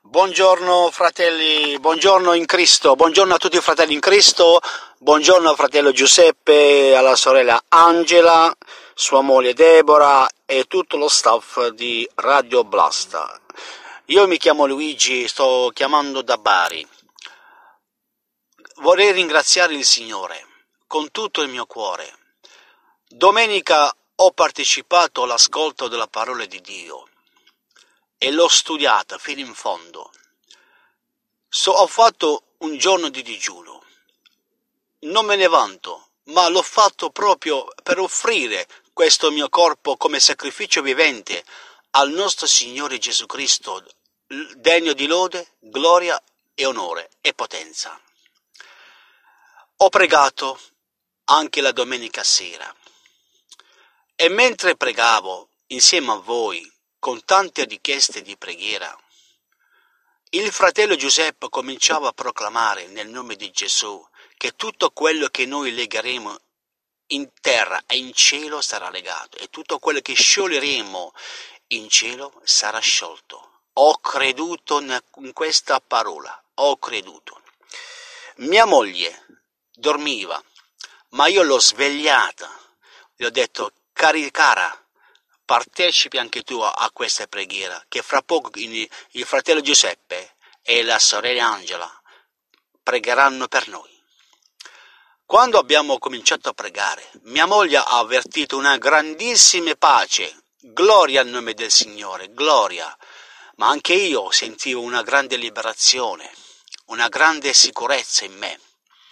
Buongiorno fratelli, buongiorno in Cristo, buongiorno a tutti i fratelli in Cristo, buongiorno al fratello Giuseppe, alla sorella Angela, sua moglie Deborah e tutto lo staff di Radio Blasta. Io mi chiamo Luigi, sto chiamando da Bari. Vorrei ringraziare il Signore con tutto il mio cuore. Domenica ho partecipato all'ascolto della parola di Dio e l'ho studiata fino in fondo. Ho fatto un giorno di digiuno. Non me ne vanto, ma l'ho fatto proprio per offrire questo mio corpo come sacrificio vivente al nostro Signore Gesù Cristo, degno di lode, gloria e onore e potenza. Ho pregato anche la domenica sera e mentre pregavo insieme a voi con tante richieste di preghiera, il fratello Giuseppe cominciava a proclamare nel nome di Gesù che tutto quello che noi legheremo in terra e in cielo sarà legato e tutto quello che scioglieremo in cielo sarà sciolto. Ho creduto in questa parola, ho creduto. Mia moglie dormiva, ma io l'ho svegliata, le ho detto: cara, partecipi anche tu a questa preghiera, che fra poco il fratello Giuseppe e la sorella Angela pregheranno per noi. Quando abbiamo cominciato a pregare, mia moglie ha avvertito una grandissima pace, gloria al nome del Signore, gloria, ma anche io sentivo una grande liberazione, una grande sicurezza in me.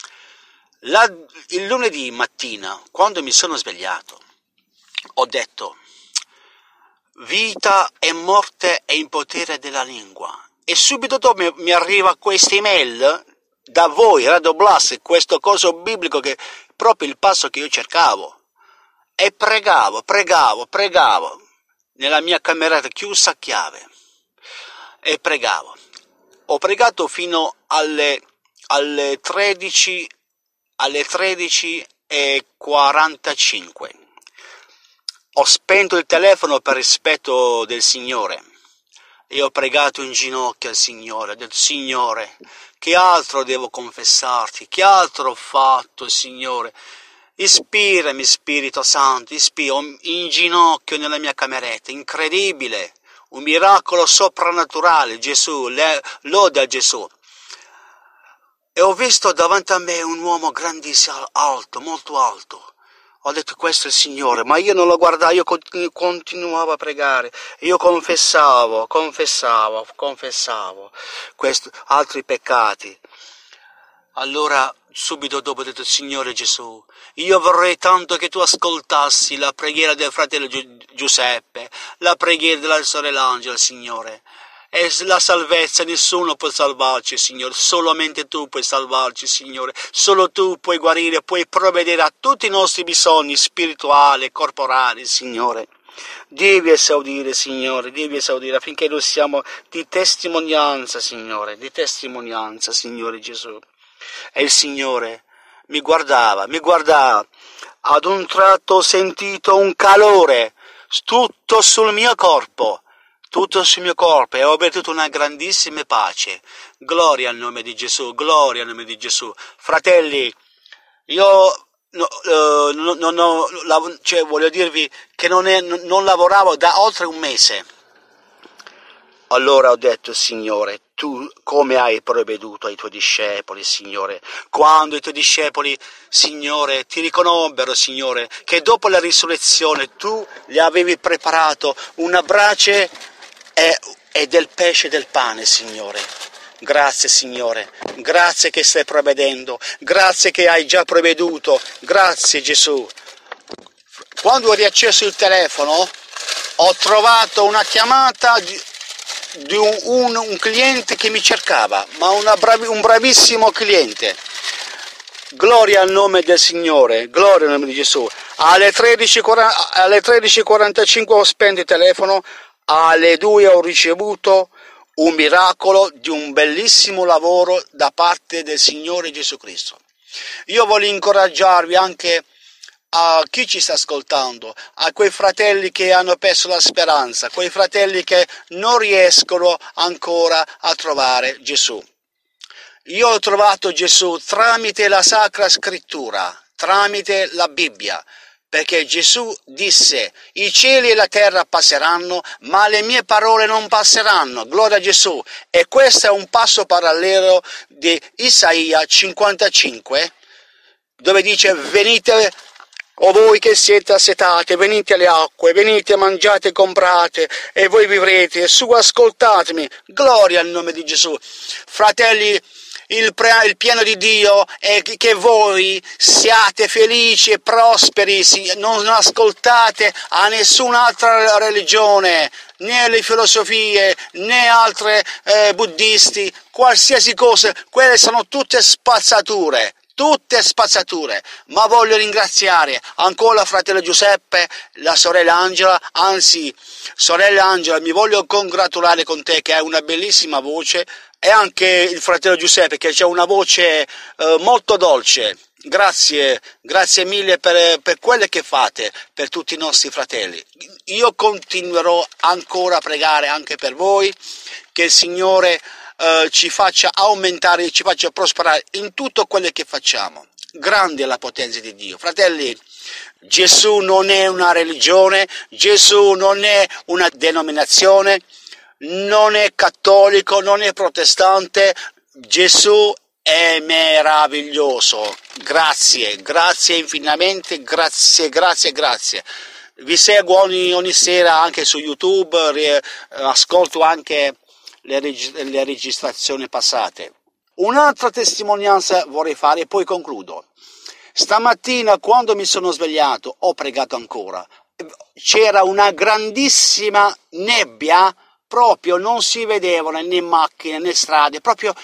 Il lunedì mattina, quando mi sono svegliato, ho detto: vita e morte è in potere della lingua. E subito dopo mi arriva questa email da voi, Radio Blast, questo coso biblico che è proprio il passo che io cercavo. E pregavo, nella mia cameretta chiusa a chiave. E pregavo. Ho pregato fino alle 13:45. Ho spento il telefono per rispetto del Signore e ho pregato in ginocchio al Signore. Ho detto: Signore, che altro devo confessarti? Che altro ho fatto, Signore? Ispirami, Spirito Santo, in ginocchio nella mia cameretta. Incredibile, un miracolo soprannaturale. Gesù, lode a Gesù. E ho visto davanti a me un uomo grandissimo, alto, molto alto. Ho detto: questo è il Signore, ma io non lo guardavo, io continuavo a pregare, io confessavo altri peccati. Allora subito dopo ho detto: Signore Gesù, io vorrei tanto che tu ascoltassi la preghiera del fratello Giuseppe, la preghiera della sorella Angela, Signore. E la salvezza nessuno può salvarci, Signore, solamente tu puoi salvarci, Signore, solo tu puoi guarire, puoi provvedere a tutti i nostri bisogni spirituali e corporali, Signore. Devi esaudire, Signore, affinché noi siamo di testimonianza, Signore Gesù. E il Signore mi guardava, ad un tratto ho sentito un calore, tutto sul mio corpo e ho avvertito una grandissima pace. Gloria al nome di Gesù. Fratelli, io voglio dirvi che non lavoravo da oltre un mese. Allora ho detto: Signore, tu come hai provveduto ai tuoi discepoli, Signore? Quando i tuoi discepoli, Signore, ti riconobbero, Signore, che dopo la risurrezione tu gli avevi preparato una brace e del pesce e del pane, Signore. Grazie, Signore, grazie che stai provvedendo, grazie che hai già provveduto, grazie Gesù. Quando ho riacceso il telefono ho trovato una chiamata di un cliente che mi cercava, ma un bravissimo cliente. Gloria al nome del Signore, gloria al nome di Gesù. Alle 13:45 ho spento il telefono. Alle 2 ho ricevuto un miracolo di un bellissimo lavoro da parte del Signore Gesù Cristo. Io voglio incoraggiarvi anche a chi ci sta ascoltando, a quei fratelli che hanno perso la speranza, quei fratelli che non riescono ancora a trovare Gesù. Io ho trovato Gesù tramite la Sacra Scrittura, tramite la Bibbia, perché Gesù disse: i cieli e la terra passeranno, ma le mie parole non passeranno. Gloria a Gesù. E questo è un passo parallelo di Isaia 55, dove dice: venite, o voi che siete assetati, venite alle acque, venite, mangiate e comprate, e voi vivrete. Su, ascoltatemi. Gloria al nome di Gesù. Fratelli, il piano di Dio è che voi siate felici e prosperi, non ascoltate a nessun'altra religione, né le filosofie, né altre buddisti, qualsiasi cosa, quelle sono tutte spazzature. Ma voglio ringraziare ancora fratello Giuseppe, la sorella Angela, anzi, sorella Angela, mi voglio congratulare con te che hai una bellissima voce, e anche il fratello Giuseppe che ha una voce molto dolce. Grazie mille per quelle che fate per tutti i nostri fratelli. Io continuerò ancora a pregare anche per voi, che il Signore ci faccia aumentare, ci faccia prosperare in tutto quello che facciamo. Grande è la potenza di Dio. Fratelli, Gesù non è una religione, Gesù non è una denominazione, non è cattolico, non è protestante. Gesù è meraviglioso. Grazie infinitamente, grazie. Vi seguo ogni sera anche su YouTube, ascolto anche le registrazioni passate. Un'altra testimonianza vorrei fare e poi concludo. Stamattina, quando mi sono svegliato, ho pregato ancora. C'era una grandissima nebbia, proprio non si vedevano né macchine né strade, proprio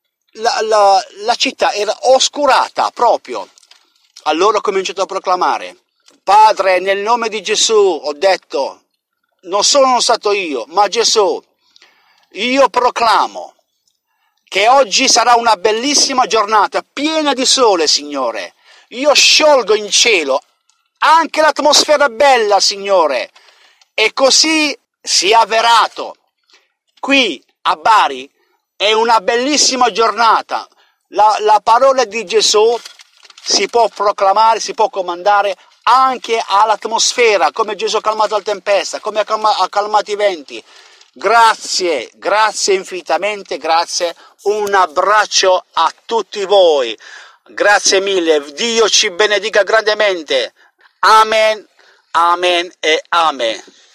la città era oscurata proprio. Allora ho cominciato a proclamare: Padre, nel nome di Gesù, ho detto, non sono stato io, ma Gesù, io proclamo che oggi sarà una bellissima giornata, piena di sole, Signore. Io sciolgo in cielo anche l'atmosfera bella, Signore. E così si è avverato. Qui a Bari è una bellissima giornata. La parola di Gesù si può proclamare, si può comandare anche all'atmosfera, come Gesù ha calmato la tempesta, come ha calmato i venti. Grazie infinitamente, grazie. Un abbraccio a tutti voi. Grazie mille. Dio ci benedica grandemente. Amen, amen e amen.